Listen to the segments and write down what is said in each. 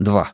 2.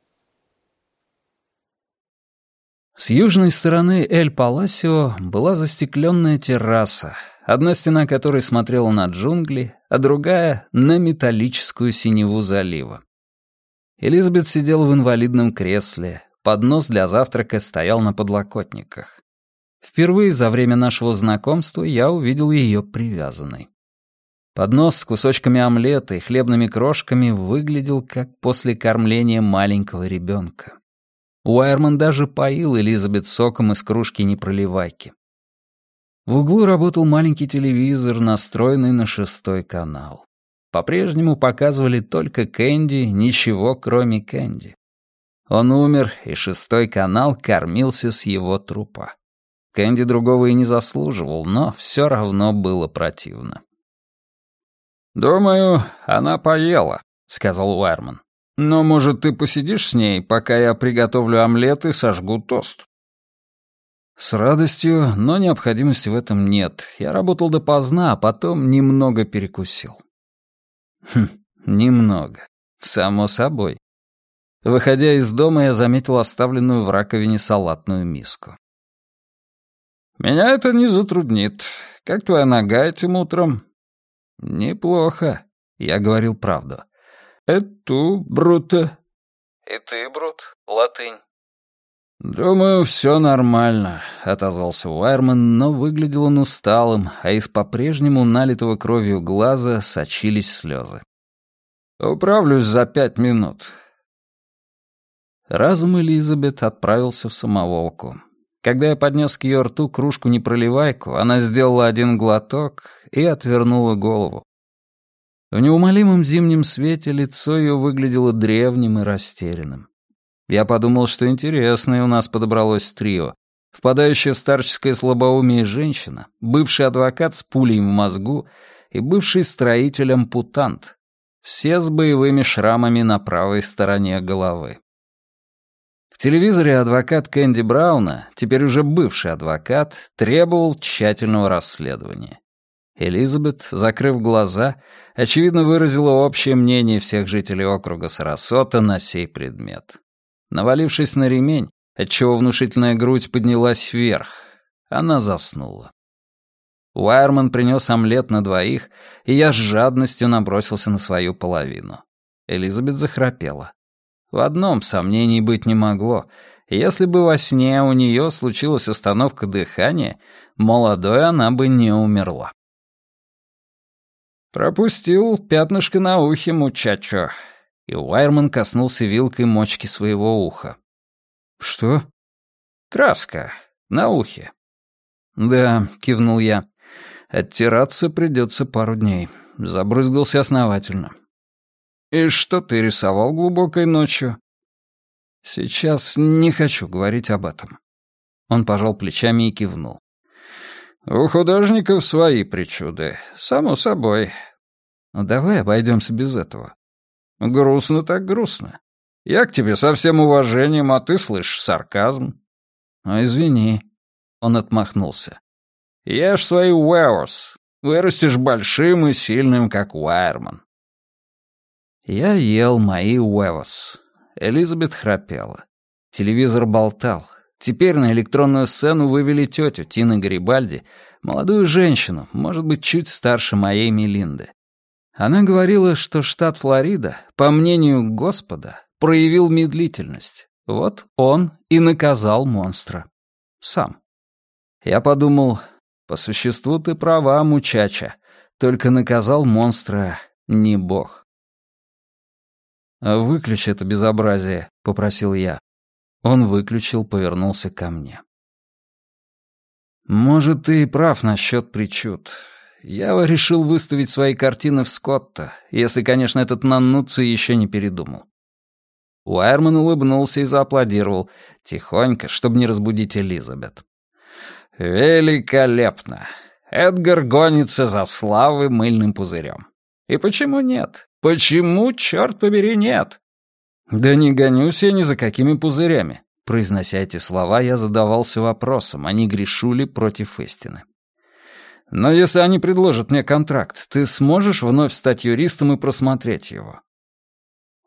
С южной стороны Эль-Паласио была застекленная терраса, одна стена которой смотрела на джунгли, а другая — на металлическую синеву залива. Элизабет сидела в инвалидном кресле, поднос для завтрака стоял на подлокотниках. Впервые за время нашего знакомства я увидел ее привязанной. Поднос с кусочками омлета и хлебными крошками выглядел как после кормления маленького ребенка. Уайерман даже поил Элизабет соком из кружки-непроливайки. В углу работал маленький телевизор, настроенный на 6-й канал. По-прежнему показывали только Кэнди, ничего кроме Кэнди. Он умер, и 6-й канал кормился с его трупа. Кэнди другого и не заслуживал, но все равно было противно. «Думаю, она поела», — сказал Уайерман. «Но, может, ты посидишь с ней, пока я приготовлю омлет и сожгу тост?» С радостью, но необходимости в этом нет. Я работал допоздна, а потом немного перекусил. Немного. Само собой. Выходя из дома, я заметил оставленную в раковине салатную миску. «Меня это не затруднит. Как твоя нога этим утром?» «Неплохо», — я говорил правду. «Эту, брута». «И ты, брут, латынь». «Думаю, все нормально», — отозвался Уайерман, но выглядел он усталым, а из по-прежнему налитого кровью глаза сочились слезы. «Управлюсь за 5 минут». Разум Элизабет отправился в самоволку. Когда я поднес к ее рту кружку-непроливайку, она сделала один глоток и отвернула голову. В неумолимом зимнем свете лицо ее выглядело древним и растерянным. Я подумал, что интересное у нас подобралось трио. Впадающая в старческое слабоумие женщина, бывший адвокат с пулей в мозгу и бывший строитель-ампутант. Все с боевыми шрамами на правой стороне головы. В телевизоре адвокат Кэнди Брауна, теперь уже бывший адвокат, требовал тщательного расследования. Элизабет, закрыв глаза, очевидно выразила общее мнение всех жителей округа Сарасота на сей предмет. Навалившись на ремень, отчего внушительная грудь поднялась вверх, она заснула. Уайерман принес омлет на 2, и я с жадностью набросился на свою половину. Элизабет захрапела. В одном сомнений быть не могло. Если бы во сне у нее случилась остановка дыхания, молодой она бы не умерла. «Пропустил пятнышко на ухе, мучачо», и Уайерман коснулся вилкой мочки своего уха. «Что?» «Краска. На ухе». «Да», — кивнул я. «Оттираться придется пару дней. Забрызгался основательно». «И что ты рисовал глубокой ночью?» «Сейчас не хочу говорить об этом». Он пожал плечами и кивнул. «У художников свои причуды, само собой. Ну, давай обойдемся без этого». «Грустно так грустно. Я к тебе со всем уважением, а ты слышишь сарказм». «Ну, извини». Он отмахнулся. «Ешь свои уэос. Вырастешь большим и сильным, как Уайерман». Я ел мои уэос. Элизабет храпела. Телевизор болтал. Теперь на электронную сцену вывели тетю Тины Гарибальди, молодую женщину, может быть, чуть старше моей Мелинды. Она говорила, что штат Флорида, по мнению Господа, проявил медлительность. Вот он и наказал монстра. Сам. Я подумал, по существу ты права, мучача, только наказал монстра не Бог. «Выключи это безобразие», — попросил я. Он выключил, повернулся ко мне. «Может, ты и прав насчет причуд. Я решил выставить свои картины в Скотта, если, конечно, этот Наннуцци еще не передумал». Уайерман улыбнулся и зааплодировал, тихонько, чтобы не разбудить Элизабет. «Великолепно! Эдгар гонится за славой мыльным пузырем. И почему нет? Почему, черт побери, нет?» «Да не гонюсь я ни за какими пузырями». Произнося эти слова, я задавался вопросом, а не грешу ли против истины. «Но если они предложат мне контракт, ты сможешь вновь стать юристом и просмотреть его?»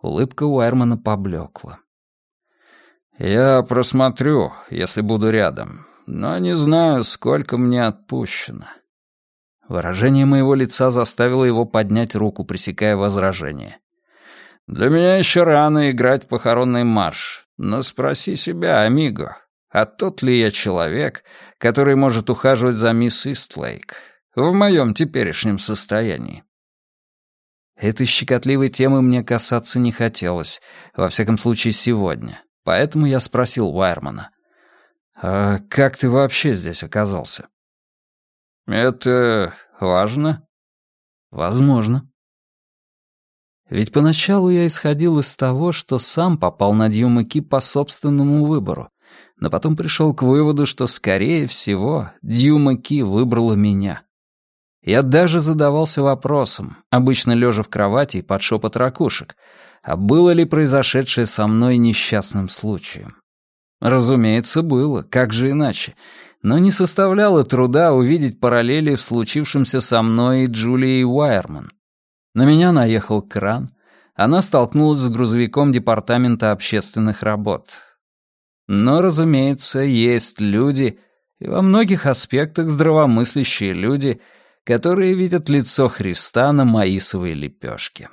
Улыбка Уайермана поблекла. «Я просмотрю, если буду рядом, но не знаю, сколько мне отпущено». Выражение моего лица заставило его поднять руку, пресекая возражение. «Для меня еще рано играть похоронный марш, но спроси себя, амиго, а тот ли я человек, который может ухаживать за мисс Истлейк в моем теперешнем состоянии?» Этой щекотливой темы мне касаться не хотелось, во всяком случае сегодня, поэтому я спросил Уайермана. «А как ты вообще здесь оказался?» «Это важно?» «Возможно». Ведь поначалу я исходил из того, что сам попал на Дью-Маки по собственному выбору, но потом пришел к выводу, что, скорее всего, Дью-Маки выбрала меня. Я даже задавался вопросом, обычно лежа в кровати и под шепот ракушек, а было ли произошедшее со мной несчастным случаем. Разумеется, было, как же иначе, но не составляло труда увидеть параллели в случившемся со мной и Джулией Уайерман. На меня наехал кран, она столкнулась с грузовиком Департамента общественных работ. Но, разумеется, есть люди, и во многих аспектах здравомыслящие люди, которые видят лицо Христа на маисовой лепешке.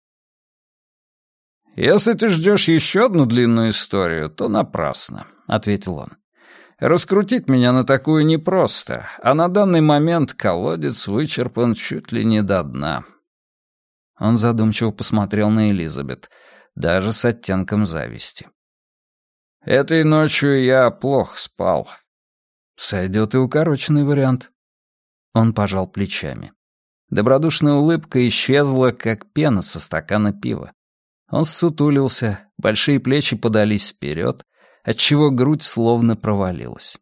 «Если ты ждешь еще одну длинную историю, то напрасно», — ответил он. «Раскрутить меня на такую непросто, а на данный момент колодец вычерпан чуть ли не до дна». Он задумчиво посмотрел на Элизабет, даже с оттенком зависти. «Этой ночью я плохо спал». «Сойдет и укороченный вариант». Он пожал плечами. Добродушная улыбка исчезла, как пена со стакана пива. Он ссутулился, большие плечи подались вперед, отчего грудь словно провалилась.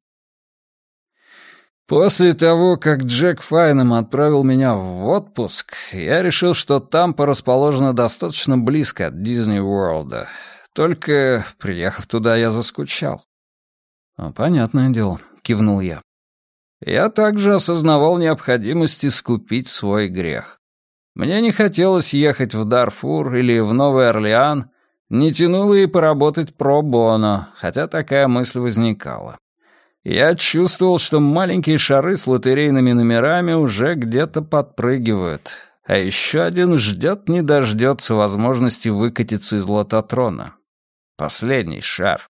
«После того, как Джек Файнем отправил меня в отпуск, я решил, что Тампа расположена достаточно близко от Дисней Уорлда. Только, приехав туда, я заскучал». «Понятное дело», — кивнул я. Я также осознавал необходимость искупить свой грех. Мне не хотелось ехать в Дарфур или в Новый Орлеан, не тянуло и поработать про-боно, хотя такая мысль возникала. Я чувствовал, что маленькие шары с лотерейными номерами уже где-то подпрыгивают, а еще один ждет не дождется возможности выкатиться из лототрона. Последний шар.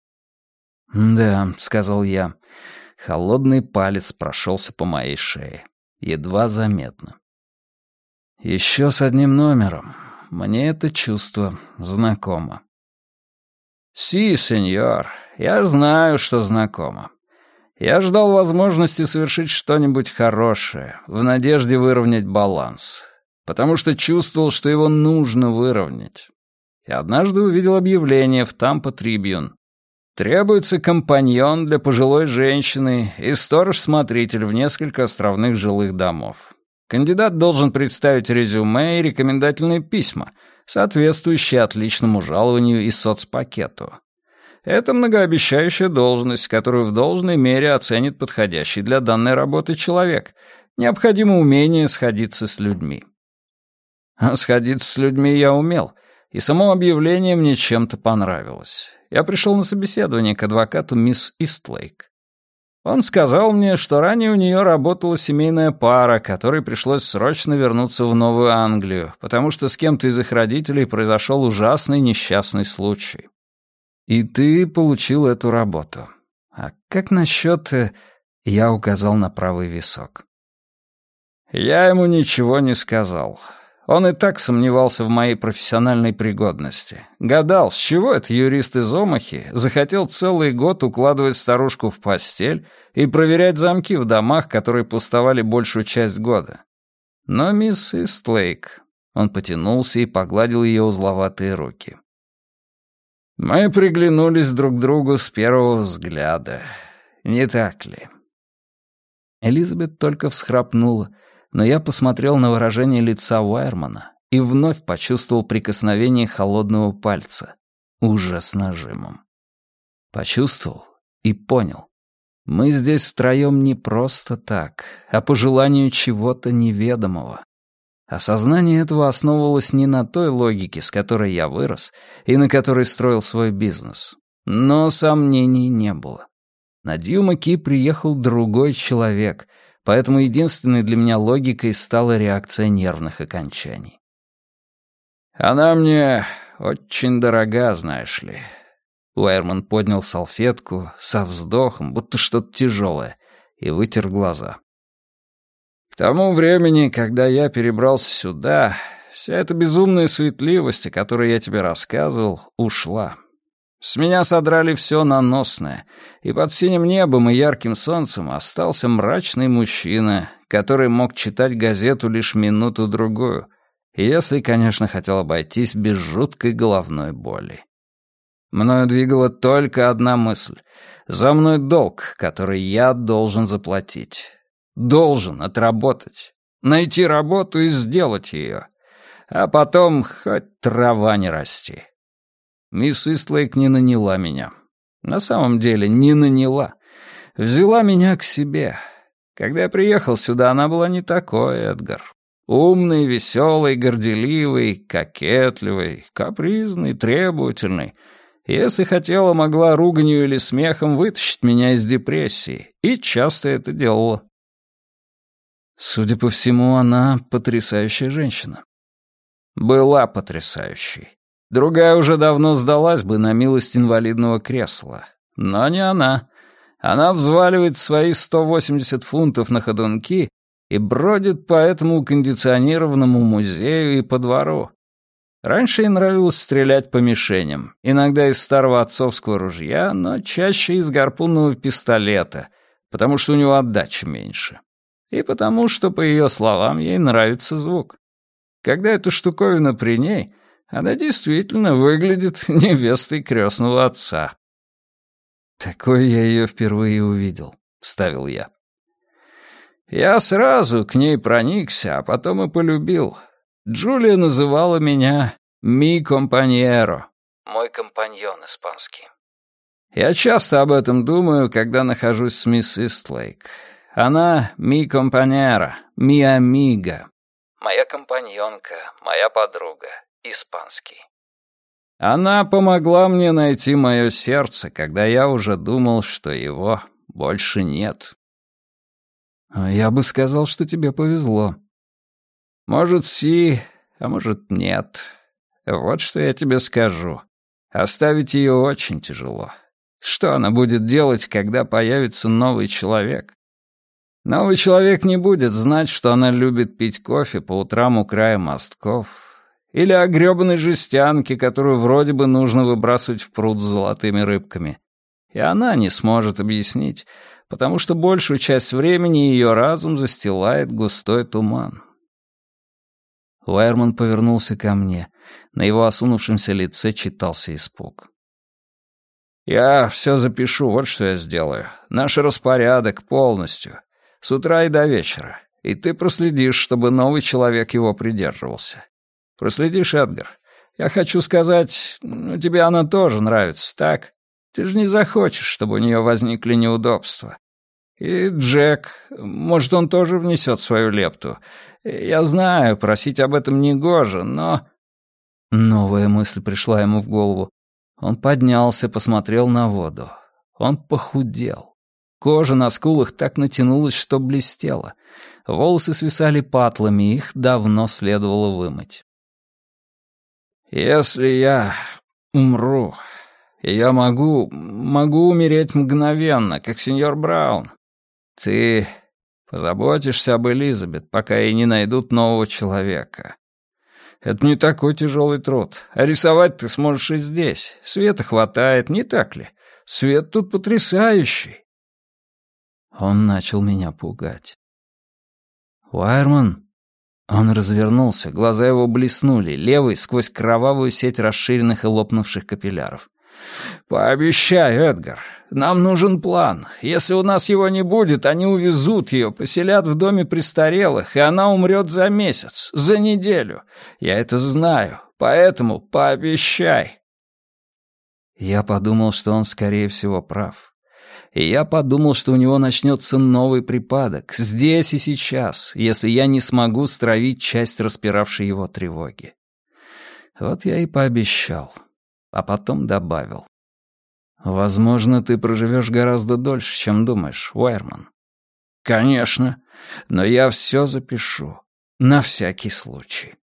«Да», — сказал я, — холодный палец прошелся по моей шее, едва заметно. «Еще с одним номером. Мне это чувство знакомо». «Си, сеньор, я знаю, что знакомо. Я ждал возможности совершить что-нибудь хорошее, в надежде выровнять баланс, потому что чувствовал, что его нужно выровнять. И однажды увидел объявление в Тампа Трибьюн. Требуется компаньон для пожилой женщины и сторож-смотритель в несколько островных жилых домов. Кандидат должен представить резюме и рекомендательные письма, соответствующие отличному жалованию и соцпакету. Это многообещающая должность, которую в должной мере оценит подходящий для данной работы человек. Необходимо умение сходиться с людьми. А сходиться с людьми я умел, и само объявление мне чем-то понравилось. Я пришел на собеседование к адвокату мисс Истлейк. Он сказал мне, что ранее у нее работала семейная пара, которой пришлось срочно вернуться в Новую Англию, потому что с кем-то из их родителей произошел ужасный несчастный случай. И ты получил эту работу. А как насчет... Я указал на правый висок. Я ему ничего не сказал. Он и так сомневался в моей профессиональной пригодности. Гадал, с чего этот юрист из Омахи захотел целый год укладывать старушку в постель и проверять замки в домах, которые пустовали большую часть года. Но мисс Истлейк... Он потянулся и погладил ее узловатые руки. Мы приглянулись друг к другу с первого взгляда. Не так ли? Элизабет только всхрапнула, но я посмотрел на выражение лица Уайермана и вновь почувствовал прикосновение холодного пальца, уже с нажимом. Почувствовал и понял. Мы здесь втроем не просто так, а по желанию чего-то неведомого. Осознание этого основывалось не на той логике, с которой я вырос и на которой строил свой бизнес. Но сомнений не было. На Дьюма Ки приехал другой человек, поэтому единственной для меня логикой стала реакция нервных окончаний. «Она мне очень дорога, знаешь ли». Уайерман поднял салфетку со вздохом, будто что-то тяжелое, и вытер глаза. «К тому времени, когда я перебрался сюда, вся эта безумная суетливость, о которой я тебе рассказывал, ушла. С меня содрали все наносное, и под синим небом и ярким солнцем остался мрачный мужчина, который мог читать газету лишь минуту-другую, если, конечно, хотел обойтись без жуткой головной боли. Мною двигала только одна мысль. За мной долг, который я должен заплатить. Должен отработать. Найти работу и сделать ее. А потом хоть трава не расти. Мисс Истлейк не наняла меня. На самом деле не наняла. Взяла меня к себе. Когда я приехал сюда, она была не такой, Эдгар. Умный, веселый, горделивый, кокетливый, капризный, требовательный. Если хотела, могла руганью или смехом вытащить меня из депрессии. И часто это делала. Судя по всему, она потрясающая женщина. Была потрясающей. Другая уже давно сдалась бы на милость инвалидного кресла. Но не она. Она взваливает свои 180 фунтов на ходунки и бродит по этому кондиционированному музею и по двору. Раньше ей нравилось стрелять по мишеням, иногда из старого отцовского ружья, но чаще из гарпунного пистолета, потому что у него отдача меньше. И потому что, по ее словам, ей нравится звук. Когда эта штуковина при ней, она действительно выглядит невестой крестного отца. «Такой я ее впервые увидел», — вставил я. Я сразу к ней проникся, а потом и полюбил. Джулия называла меня «ми компаньеро», мой компаньон испанский. Я часто об этом думаю, когда нахожусь с мисс Истлейк. Она «ми компаньера», «ми амиго», моя компаньонка, моя подруга, испанский. Она помогла мне найти мое сердце, когда я уже думал, что его больше нет. Я бы сказал, что тебе повезло. Может, си, а может, нет. Вот что я тебе скажу. Оставить ее очень тяжело. Что она будет делать, когда появится новый человек? Новый человек не будет знать, что она любит пить кофе по утрам у края мостков, или о грёбаной жестянке, которую вроде бы нужно выбрасывать в пруд с золотыми рыбками. И она не сможет объяснить, потому что большую часть времени ее разум застилает густой туман. Уайерман повернулся ко мне. На его осунувшемся лице читался испуг. «Я все запишу, вот что я сделаю. Наш распорядок полностью. С утра и до вечера. И ты проследишь, чтобы новый человек его придерживался. Проследишь, Эдгар. Я хочу сказать, тебе она тоже нравится, так? Ты же не захочешь, чтобы у нее возникли неудобства. И Джек, может, он тоже внесет свою лепту. Я знаю, просить об этом негоже, но...» Новая мысль пришла ему в голову. Он поднялся, посмотрел на воду. Он похудел. Кожа на скулах так натянулась, что блестела. Волосы свисали патлами, их давно следовало вымыть. «Если я умру, я могу умереть мгновенно, как сеньор Браун. Ты позаботишься об Элизабет, пока ей не найдут нового человека. Это не такой тяжелый труд. А рисовать ты сможешь и здесь. Света хватает, не так ли? Свет тут потрясающий». Он начал меня пугать. «Уайерман». Он развернулся, глаза его блеснули, левый сквозь кровавую сеть расширенных и лопнувших капилляров. «Пообещай, Эдгар, нам нужен план. Если у нас его не будет, они увезут ее, поселят в доме престарелых, и она умрет за месяц, за неделю. Я это знаю, поэтому пообещай». Я подумал, что он, скорее всего, прав. И я подумал, что у него начнется новый припадок, здесь и сейчас, если я не смогу стравить часть распиравшей его тревоги. Вот я и пообещал, а потом добавил. «Возможно, ты проживешь гораздо дольше, чем думаешь, Уайерман». «Конечно, но я все запишу, на всякий случай».